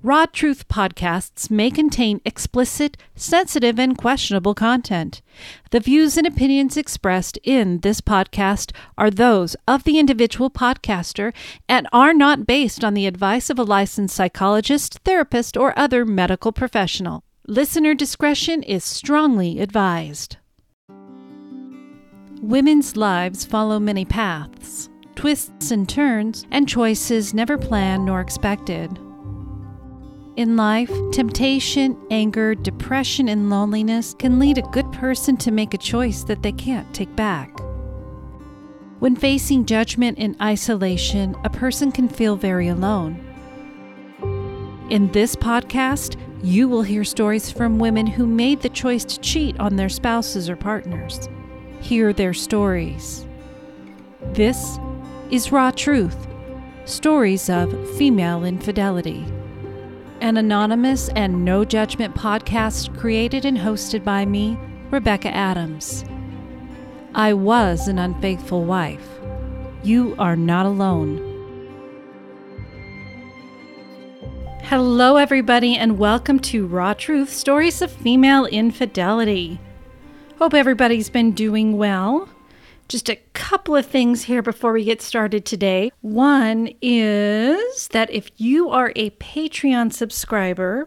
Raw Truth podcasts may contain explicit, sensitive, and questionable content. The views and opinions expressed in this podcast are those of the individual podcaster and are not based on the advice of a licensed psychologist, therapist, or other medical professional. Listener discretion is strongly advised. Women's lives follow many paths, twists and turns, and choices never planned nor expected. In life, temptation, anger, depression, and loneliness can lead a good person to make a choice that they can't take back. When facing judgment and isolation, a person can feel very alone. In this podcast, you will hear stories from women who made the choice to cheat on their spouses or partners. Hear their stories. This is Raw Truth, stories of female infidelity. An anonymous and no judgment podcast created and hosted by me, Rebecca Adams. I was an unfaithful wife. You are not alone. Hello, everybody, and welcome to Raw Truth, stories of female infidelity. Hope everybody's been doing well. Just a couple of things here before we get started today. One is that if you are a Patreon subscriber,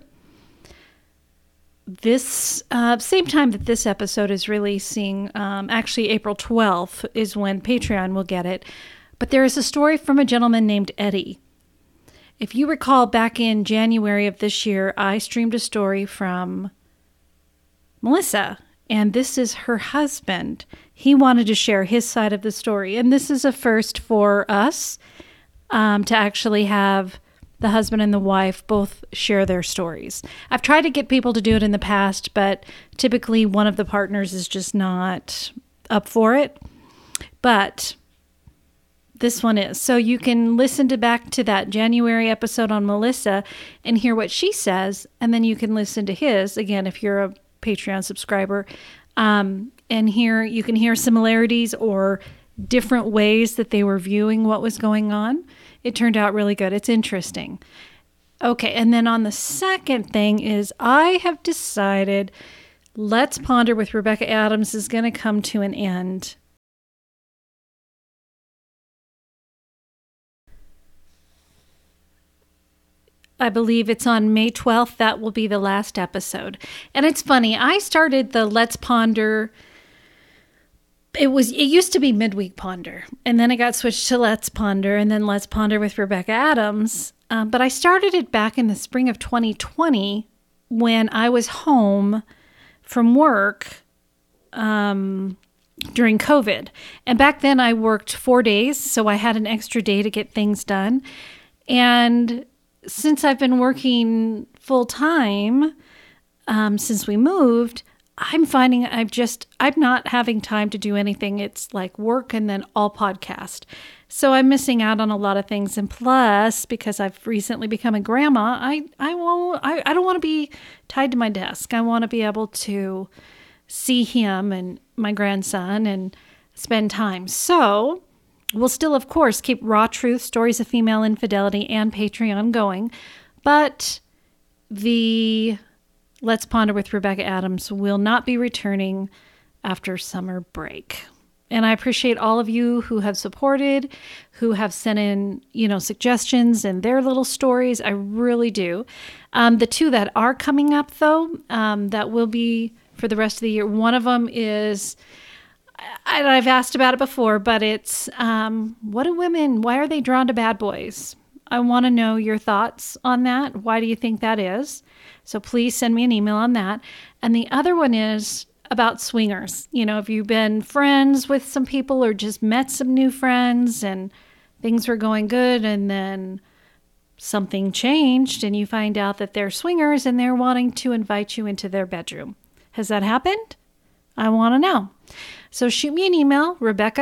this same time that this episode is releasing, actually April 12th is when Patreon will get it. But there is a story from a gentleman named Eddie. If you recall, back in January of this year, I streamed a story from Melissa. And this is her husband. He wanted to share his side of the story. And this is a first for us to actually have the husband and the wife both share their stories. I've tried to get people to do it in the past, but typically one of the partners is just not up for it. But this one is. So you can listen back to that January episode on Melissa and hear what she says. And then you can listen to his, again, if you're a Patreon subscriber, and here you can hear similarities or different ways that they were viewing what was going on. It turned out really good. It's interesting. Okay, and then on the second thing is I have decided Let's Ponder with Rebecca Adams is going to come to an end. I believe it's on May 12th. That will be the last episode. And it's funny. I started the Let's Ponder. It used to be Midweek Ponder. And then it got switched to Let's Ponder and then Let's Ponder with Rebecca Adams. But I started it back in the spring of 2020 when I was home from work during COVID. And back then I worked 4 days, so I had an extra day to get things done. And since I've been working full time, since we moved, I'm finding I'm not having time to do anything. It's like work and then all podcast. So I'm missing out on a lot of things. And plus, because I've recently become a grandma, I don't want to be tied to my desk. I want to be able to see him and my grandson and spend time. So we'll still, of course, keep Raw Truth, Stories of Female Infidelity, and Patreon going, but the Let's Ponder with Rebecca Adams will not be returning after summer break. And I appreciate all of you who have supported, who have sent in, suggestions and their little stories. I really do. The two that are coming up, though, that will be for the rest of the year, one of them is, I've asked about it before, but it's, why are they drawn to bad boys? I want to know your thoughts on that. Why do you think that is? So please send me an email on that. And the other one is about swingers. If you've been friends with some people or just met some new friends and things were going good and then something changed and you find out that they're swingers and they're wanting to invite you into their bedroom. Has that happened? I want to know. So shoot me an email,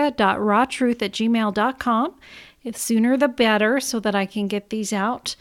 rebecca.rawtruth@gmail.com. The sooner the better so that I can get these out.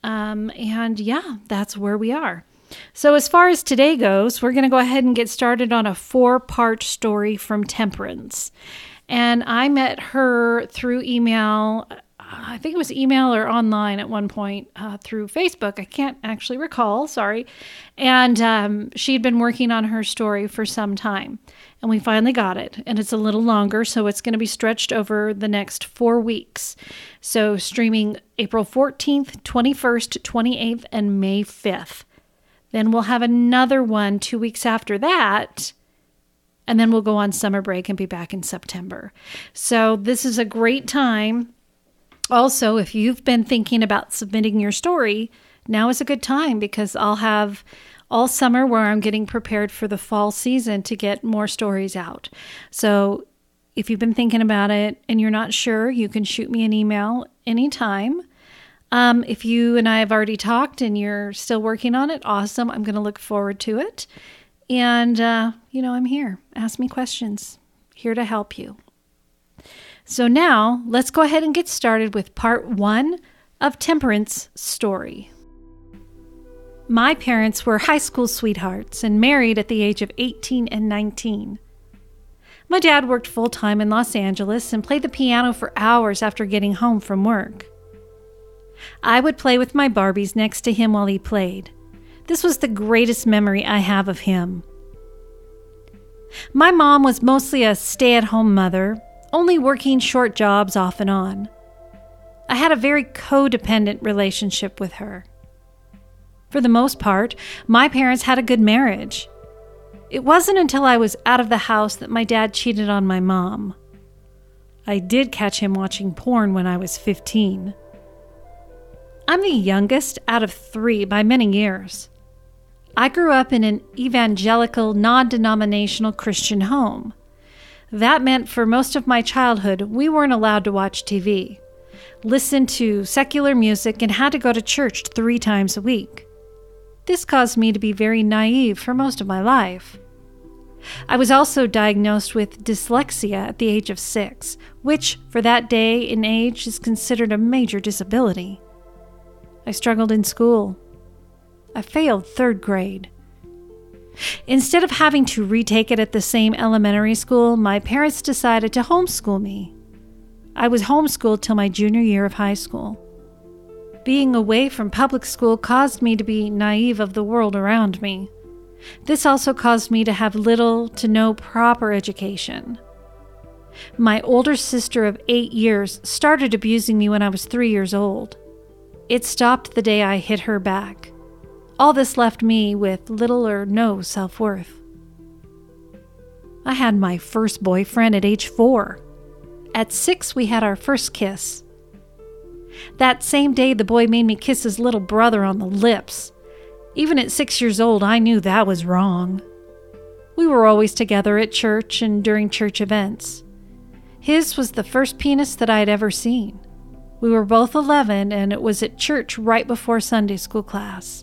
That's where we are. So as far as today goes, we're going to go ahead and get started on a 4-part story from Temperance. And I met her through email, I think it was email or online at one point through Facebook. I can't actually recall, sorry. And she'd been working on her story for some time. And we finally got it. And it's a little longer, so it's going to be stretched over the next 4 weeks. So streaming April 14th, 21st, 28th, and May 5th. Then we'll have another one 2 weeks after that. And then we'll go on summer break and be back in September. So this is a great time. Also, if you've been thinking about submitting your story, now is a good time because I'll have all summer where I'm getting prepared for the fall season to get more stories out. So if you've been thinking about it and you're not sure, you can shoot me an email anytime. If you and I have already talked and you're still working on it, awesome. I'm going to look forward to it. And, I'm here. Ask me questions. Here to help you. So now let's go ahead and get started with part 1 of Temperance Story. My parents were high school sweethearts and married at the age of 18 and 19. My dad worked full-time in Los Angeles and played the piano for hours after getting home from work. I would play with my Barbies next to him while he played. This was the greatest memory I have of him. My mom was mostly a stay-at-home mother, only working short jobs off and on. I had a very codependent relationship with her. For the most part, my parents had a good marriage. It wasn't until I was out of the house that my dad cheated on my mom. I did catch him watching porn when I was 15. I'm the youngest out of 3 by many years. I grew up in an evangelical, non-denominational Christian home. That meant for most of my childhood, we weren't allowed to watch TV, listen to secular music, and had to go to church 3 times a week. This caused me to be very naive for most of my life. I was also diagnosed with dyslexia at the age of 6, which, for that day and age, is considered a major disability. I struggled in school. I failed 3rd grade. Instead of having to retake it at the same elementary school, my parents decided to homeschool me. I was homeschooled till my junior year of high school. Being away from public school caused me to be naive of the world around me. This also caused me to have little to no proper education. My older sister of 8 years started abusing me when I was 3 years old. It stopped the day I hit her back. All this left me with little or no self-worth. I had my first boyfriend at age 4. At 6, we had our first kiss. That same day, the boy made me kiss his little brother on the lips. Even at 6 years old, I knew that was wrong. We were always together at church and during church events. His was the first penis that I had ever seen. We were both 11, and it was at church right before Sunday school class.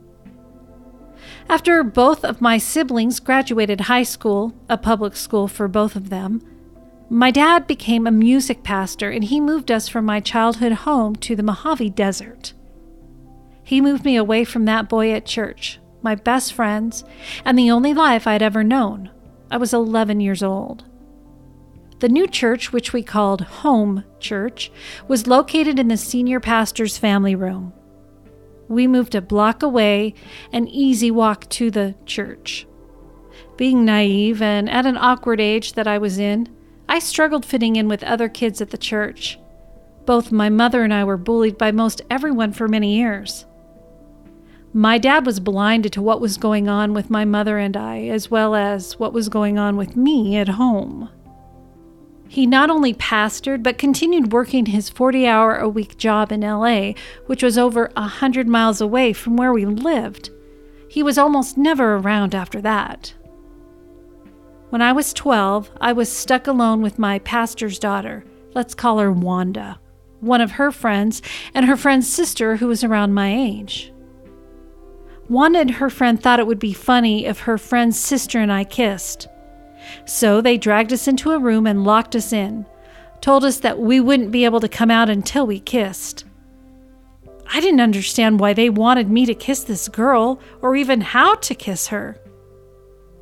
After both of my siblings graduated high school, a public school for both of them, my dad became a music pastor, and he moved us from my childhood home to the Mojave Desert. He moved me away from that boy at church, my best friends, and the only life I'd ever known. I was 11 years old. The new church, which we called Home Church, was located in the senior pastor's family room. We moved a block away, an easy walk to the church. Being naive and at an awkward age that I was in, I struggled fitting in with other kids at the church. Both my mother and I were bullied by most everyone for many years. My dad was blinded to what was going on with my mother and I, as well as what was going on with me at home. He not only pastored, but continued working his 40-hour-a-week job in LA, which was over 100 miles away from where we lived. He was almost never around after that. When I was 12, I was stuck alone with my pastor's daughter, let's call her Wanda, one of her friends, and her friend's sister who was around my age. Wanda and her friend thought it would be funny if her friend's sister and I kissed. So they dragged us into a room and locked us in, told us that we wouldn't be able to come out until we kissed. I didn't understand why they wanted me to kiss this girl, or even how to kiss her.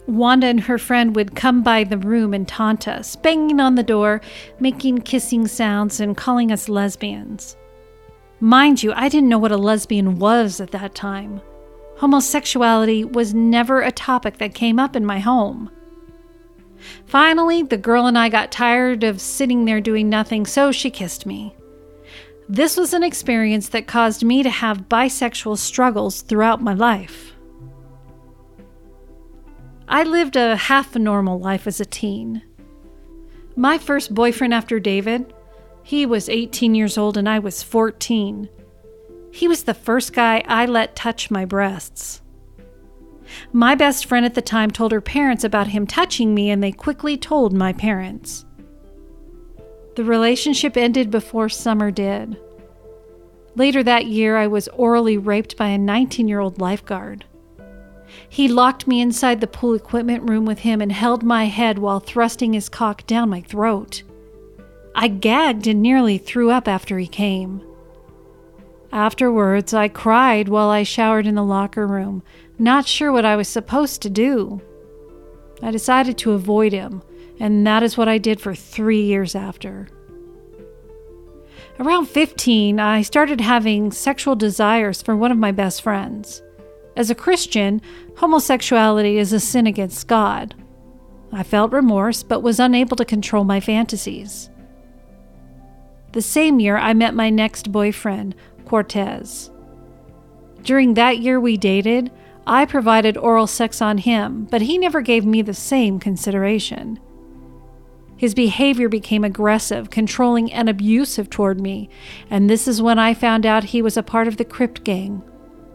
Wanda and her friend would come by the room and taunt us, banging on the door, making kissing sounds, and calling us lesbians. Mind you, I didn't know what a lesbian was at that time. Homosexuality was never a topic that came up in my home. Finally, the girl and I got tired of sitting there doing nothing, so she kissed me. This was an experience that caused me to have bisexual struggles throughout my life. I lived a half a normal life as a teen. My first boyfriend after David, he was 18 years old and I was 14. He was the first guy I let touch my breasts. My best friend at the time told her parents about him touching me, and they quickly told my parents. The relationship ended before Summer did. Later that year, I was orally raped by a 19-year-old lifeguard. He locked me inside the pool equipment room with him and held my head while thrusting his cock down my throat. I gagged and nearly threw up after he came. Afterwards, I cried while I showered in the locker room, not sure what I was supposed to do. I decided to avoid him, and that is what I did for 3 years after. Around 15, I started having sexual desires for one of my best friends. As a Christian, homosexuality is a sin against God. I felt remorse, but was unable to control my fantasies. The same year, I met my next boyfriend, Cortez. During that year we dated, I provided oral sex on him, but he never gave me the same consideration. His behavior became aggressive, controlling, and abusive toward me, and this is when I found out he was a part of the Crypt gang.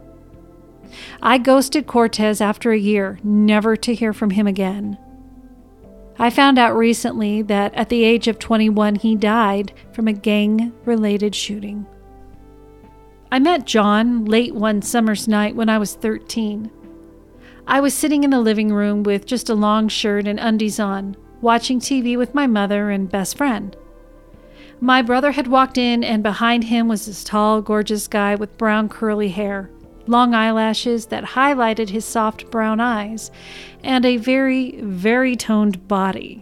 I ghosted Cortez after a year, never to hear from him again. I found out recently that at the age of 21, he died from a gang-related shooting. I met John late one summer's night when I was 13. I was sitting in the living room with just a long shirt and undies on, watching TV with my mother and best friend. My brother had walked in, and behind him was this tall, gorgeous guy with brown curly hair, long eyelashes that highlighted his soft brown eyes, and a very, very toned body.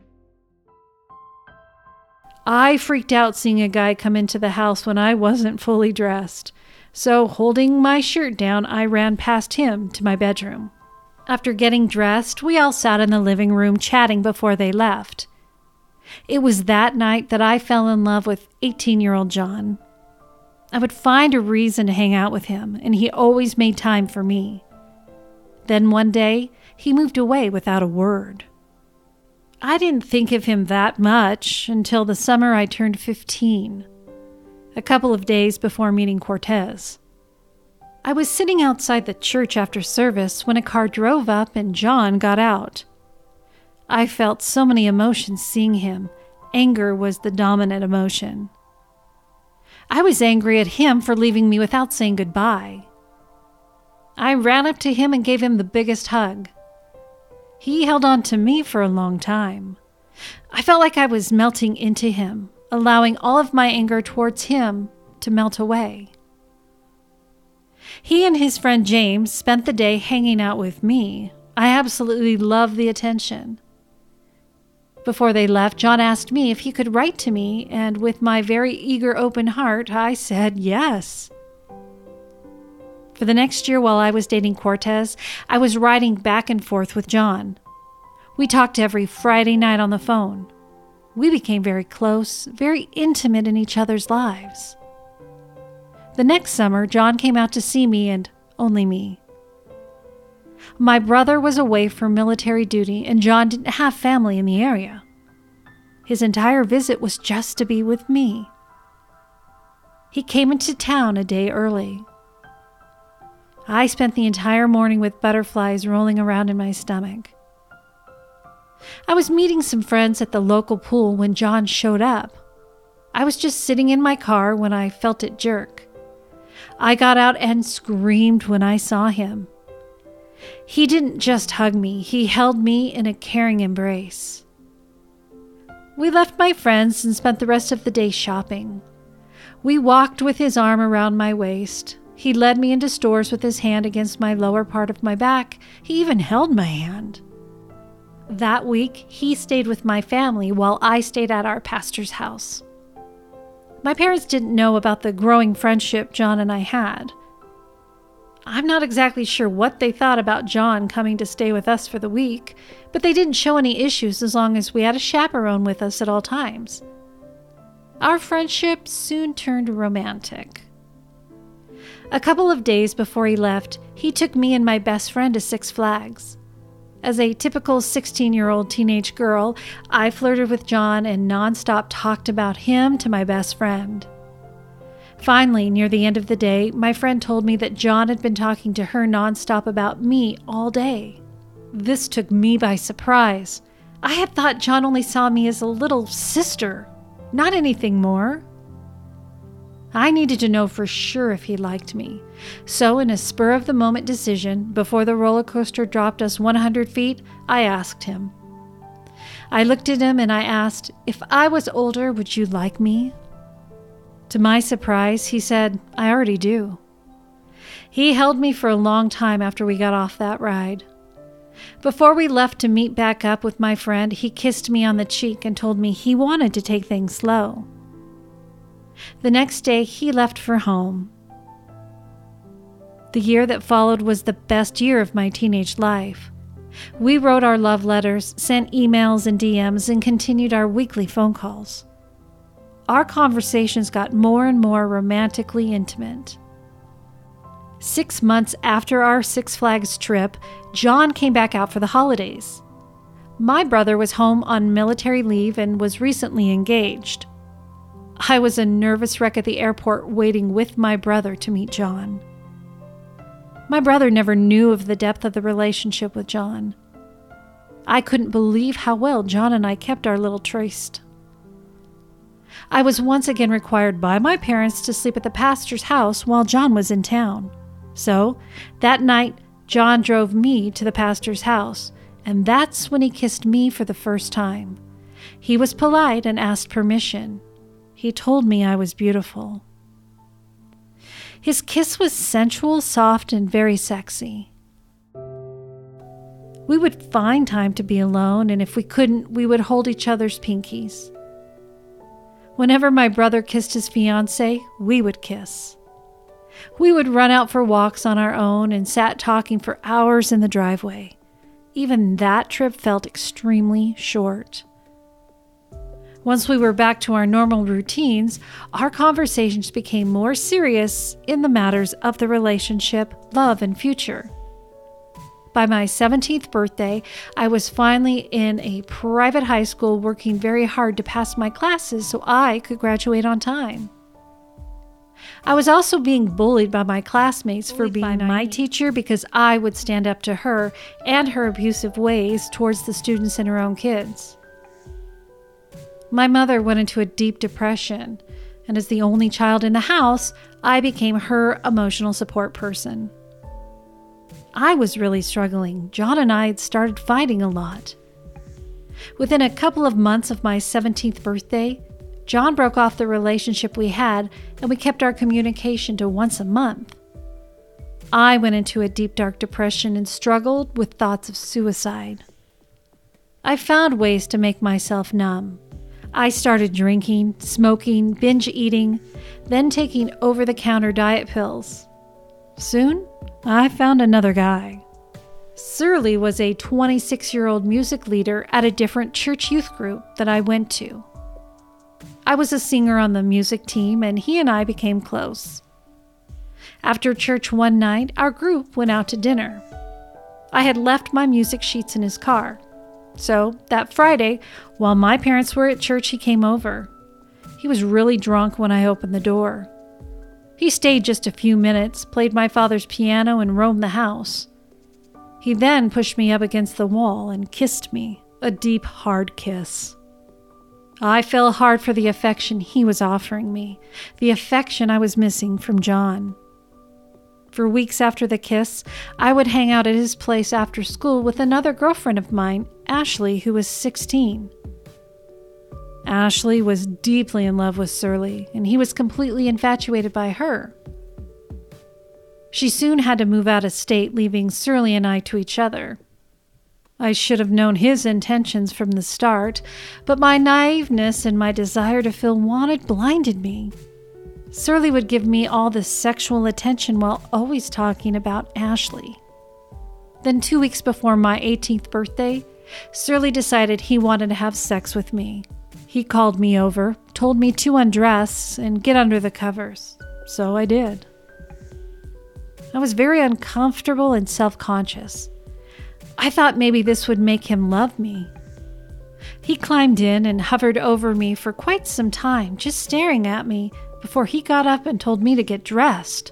I freaked out seeing a guy come into the house when I wasn't fully dressed, so holding my shirt down, I ran past him to my bedroom. After getting dressed, we all sat in the living room chatting before they left. It was that night that I fell in love with 18-year-old John. I would find a reason to hang out with him, and he always made time for me. Then one day, he moved away without a word. I didn't think of him that much until the summer I turned 15, a couple of days before meeting Cortez. I was sitting outside the church after service when a car drove up and John got out. I felt so many emotions seeing him. Anger was the dominant emotion. I was angry at him for leaving me without saying goodbye. I ran up to him and gave him the biggest hug. He held on to me for a long time. I felt like I was melting into him, allowing all of my anger towards him to melt away. He and his friend James spent the day hanging out with me. I absolutely loved the attention. Before they left, John asked me if he could write to me, and with my very eager, open heart, I said yes. For the next year while I was dating Cortez, I was writing back and forth with John. We talked every Friday night on the phone. We became very close, very intimate in each other's lives. The next summer, John came out to see me and only me. My brother was away for military duty, and John didn't have family in the area. His entire visit was just to be with me. He came into town a day early. I spent the entire morning with butterflies rolling around in my stomach. I was meeting some friends at the local pool when John showed up. I was just sitting in my car when I felt it jerk. I got out and screamed when I saw him. He didn't just hug me, he held me in a caring embrace. We left my friends and spent the rest of the day shopping. We walked with his arm around my waist. He led me into stores with his hand against my lower part of my back. He even held my hand. That week, he stayed with my family while I stayed at our pastor's house. My parents didn't know about the growing friendship John and I had. I'm not exactly sure what they thought about John coming to stay with us for the week, but they didn't show any issues as long as we had a chaperone with us at all times. Our friendship soon turned romantic. A couple of days before he left, he took me and my best friend to Six Flags. As a typical 16-year-old teenage girl, I flirted with John and nonstop talked about him to my best friend. Finally, near the end of the day, my friend told me that John had been talking to her nonstop about me all day. This took me by surprise. I had thought John only saw me as a little sister, not anything more. I needed to know for sure if he liked me. So in a spur-of-the-moment decision, before the roller coaster dropped us 100 feet, I asked him. I looked at him and I asked, "If I was older, would you like me?" To my surprise, he said, "I already do." He held me for a long time after we got off that ride. Before we left to meet back up with my friend, he kissed me on the cheek and told me he wanted to take things slow. The next day, he left for home. The year that followed was the best year of my teenage life. We wrote our love letters, sent emails and DMs, and continued our weekly phone calls. Our conversations got more and more romantically intimate. 6 months after our Six Flags trip, John came back out for the holidays. My brother was home on military leave and was recently engaged. I was a nervous wreck at the airport waiting with my brother to meet John. My brother never knew of the depth of the relationship with John. I couldn't believe how well John and I kept our little tryst. I was once again required by my parents to sleep at the pastor's house while John was in town. So, that night, John drove me to the pastor's house, and that's when he kissed me for the first time. He was polite and asked permission. He told me I was beautiful. His kiss was sensual, soft, and very sexy. We would find time to be alone, and if we couldn't, we would hold each other's pinkies. Whenever my brother kissed his fiancée, we would kiss. We would run out for walks on our own and sat talking for hours in the driveway. Even that trip felt extremely short. Once we were back to our normal routines, our conversations became more serious in the matters of the relationship, love, and future. By my 17th birthday, I was finally in a private high school working very hard to pass my classes so I could graduate on time. I was also being bullied by my classmates for being my teacher because I would stand up to her and her abusive ways towards the students and her own kids. My mother went into a deep depression, and as the only child in the house, I became her emotional support person. I was really struggling. John and I had started fighting a lot. Within a couple of months of my 17th birthday, John broke off the relationship we had, and we kept our communication to once a month. I went into a deep, dark depression and struggled with thoughts of suicide. I found ways to make myself numb. I started drinking, smoking, binge eating, then taking over-the-counter diet pills. Soon, I found another guy. Surly was a 26-year-old music leader at a different church youth group that I went to. I was a singer on the music team, and he and I became close. After church one night, our group went out to dinner. I had left my music sheets in his car. So, that Friday, while my parents were at church, he came over. He was really drunk when I opened the door. He stayed just a few minutes, played my father's piano, and roamed the house. He then pushed me up against the wall and kissed me, a deep, hard kiss. I fell hard for the affection he was offering me, the affection I was missing from John. For weeks after the kiss, I would hang out at his place after school with another girlfriend of mine, Ashley, who was 16. Ashley was deeply in love with Surly, and he was completely infatuated by her. She soon had to move out of state, leaving Surly and I to each other. I should have known his intentions from the start, but my naiveness and my desire to feel wanted blinded me. Surly would give me all this sexual attention while always talking about Ashley. Then 2 weeks before my 18th birthday, Surly decided he wanted to have sex with me. He called me over, told me to undress and get under the covers. So I did. I was very uncomfortable and self-conscious. I thought maybe this would make him love me. He climbed in and hovered over me for quite some time, just staring at me before he got up and told me to get dressed.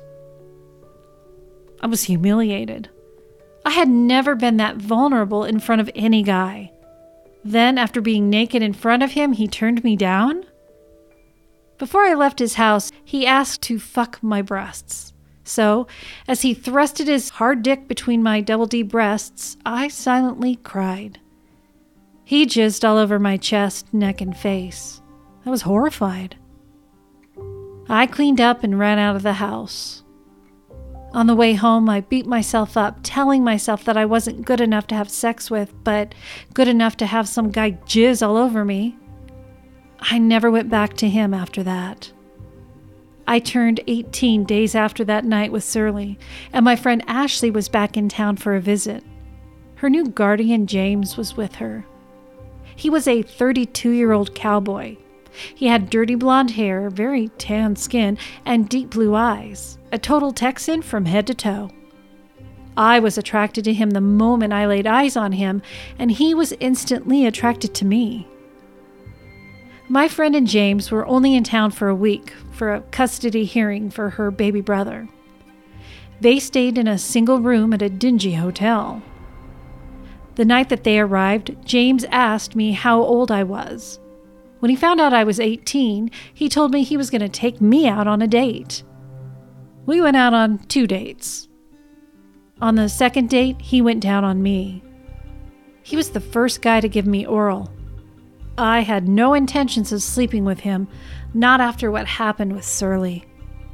I was humiliated. I had never been that vulnerable in front of any guy. Then, after being naked in front of him, he turned me down? Before I left his house, he asked to fuck my breasts. So, as he thrusted his hard dick between my double D breasts, I silently cried. He jizzed all over my chest, neck, and face. I was horrified. I cleaned up and ran out of the house. On the way home, I beat myself up, telling myself that I wasn't good enough to have sex with, but good enough to have some guy jizz all over me. I never went back to him after that. I turned 18 days after that night with Surly, and my friend Ashley was back in town for a visit. Her new guardian, James, was with her. He was a 32-year-old cowboy. He had dirty blonde hair, very tan skin, and deep blue eyes. A total Texan from head to toe. I was attracted to him the moment I laid eyes on him, and he was instantly attracted to me. My friend and James were only in town for a week for a custody hearing for her baby brother. They stayed in a single room at a dingy hotel. The night that they arrived, James asked me how old I was. When he found out I was 18, he told me he was going to take me out on a date. We went out on 2 dates. On the second date, he went down on me. He was the first guy to give me oral. I had no intentions of sleeping with him, not after what happened with Surly.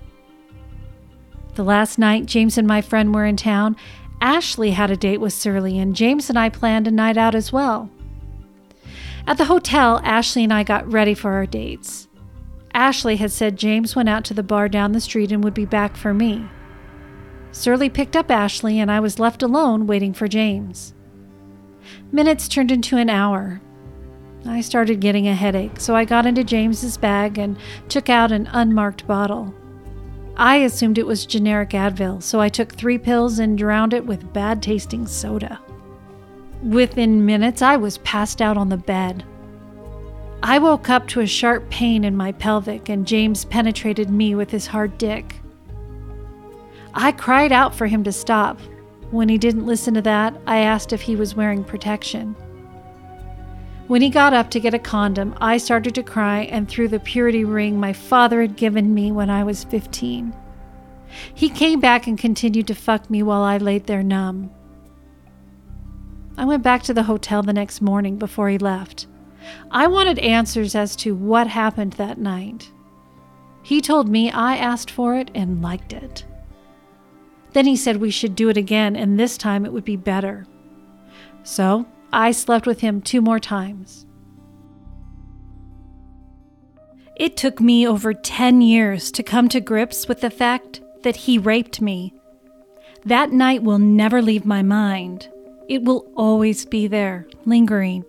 The last night James and my friend were in town, Ashley had a date with Surly, and James and I planned a night out as well. At the hotel, Ashley and I got ready for our dates. Ashley had said James went out to the bar down the street and would be back for me. Surly picked up Ashley, and I was left alone waiting for James. Minutes turned into an hour. I started getting a headache, so I got into James's bag and took out an unmarked bottle. I assumed it was generic Advil, so I took 3 pills and drowned it with bad-tasting soda. Within minutes, I was passed out on the bed. I woke up to a sharp pain in my pelvic, and James penetrated me with his hard dick. I cried out for him to stop. When he didn't listen to that, I asked if he was wearing protection. When he got up to get a condom, I started to cry and threw the purity ring my father had given me when I was 15. He came back and continued to fuck me while I laid there numb. I went back to the hotel the next morning before he left. I wanted answers as to what happened that night. He told me I asked for it and liked it. Then he said we should do it again, and this time it would be better. So I slept with him 2 more times. It took me over 10 years to come to grips with the fact that he raped me. That night will never leave my mind. It will always be there, lingering.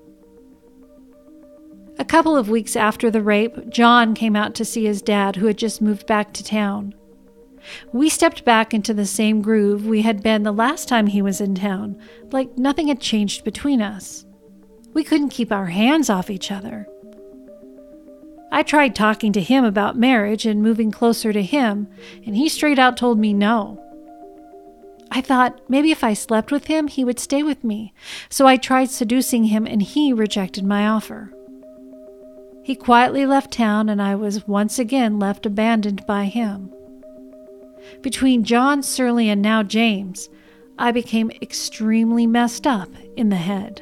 A couple of weeks after the rape, John came out to see his dad, who had just moved back to town. We stepped back into the same groove we had been the last time he was in town, like nothing had changed between us. We couldn't keep our hands off each other. I tried talking to him about marriage and moving closer to him, and he straight out told me no. I thought maybe if I slept with him, he would stay with me, so I tried seducing him, and he rejected my offer. He quietly left town, and I was once again left abandoned by him. Between John, Surly, and now James, I became extremely messed up in the head.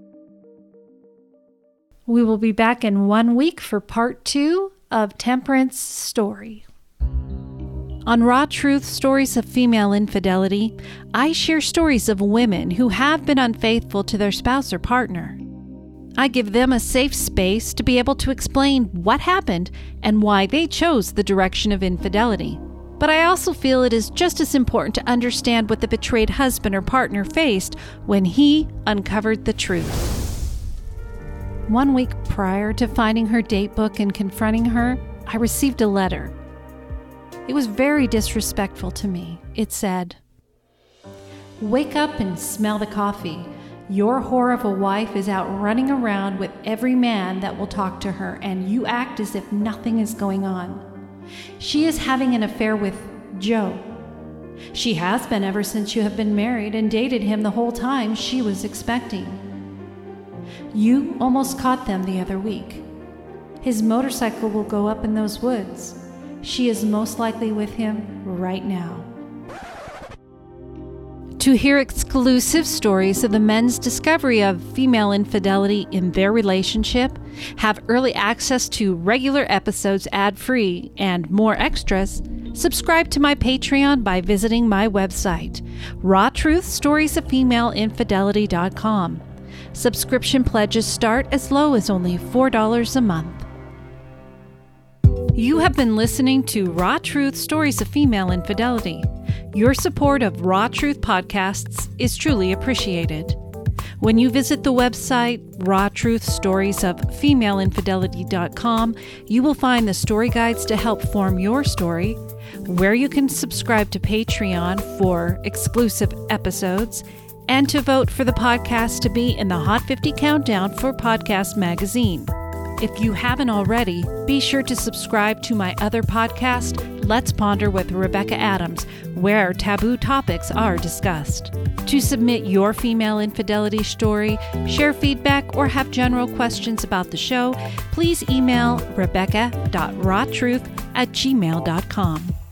We will be back in 1 week for part 2 of Temperance Story. On Raw Truth Stories of Female Infidelity, I share stories of women who have been unfaithful to their spouse or partner. I give them a safe space to be able to explain what happened and why they chose the direction of infidelity. But I also feel it is just as important to understand what the betrayed husband or partner faced when he uncovered the truth. 1 week prior to finding her date book and confronting her, I received a letter. It was very disrespectful to me. It said, "Wake up and smell the coffee. Your whore of a wife is out running around with every man that will talk to her, and you act as if nothing is going on. She is having an affair with Joe. She has been ever since you have been married and dated him the whole time she was expecting. You almost caught them the other week. His motorcycle will go up in those woods. She is most likely with him right now." To hear exclusive stories of the men's discovery of female infidelity in their relationship, have early access to regular episodes ad-free, and more extras, subscribe to my Patreon by visiting my website, rawtruthstoriesoffemaleinfidelity.com. Subscription pledges start as low as only $4 a month. You have been listening to Raw Truth Stories of Female Infidelity. Your support of Raw Truth podcasts is truly appreciated. When you visit the website rawtruthstoriesoffemaleinfidelity.com, you will find the story guides to help form your story, where you can subscribe to Patreon for exclusive episodes, and to vote for the podcast to be in the Hot 50 Countdown for Podcast Magazine. If you haven't already, be sure to subscribe to my other podcast, Let's Ponder with Rebecca Adams, where taboo topics are discussed. To submit your female infidelity story, share feedback, or have general questions about the show, please email rebecca.rawtruth@gmail.com.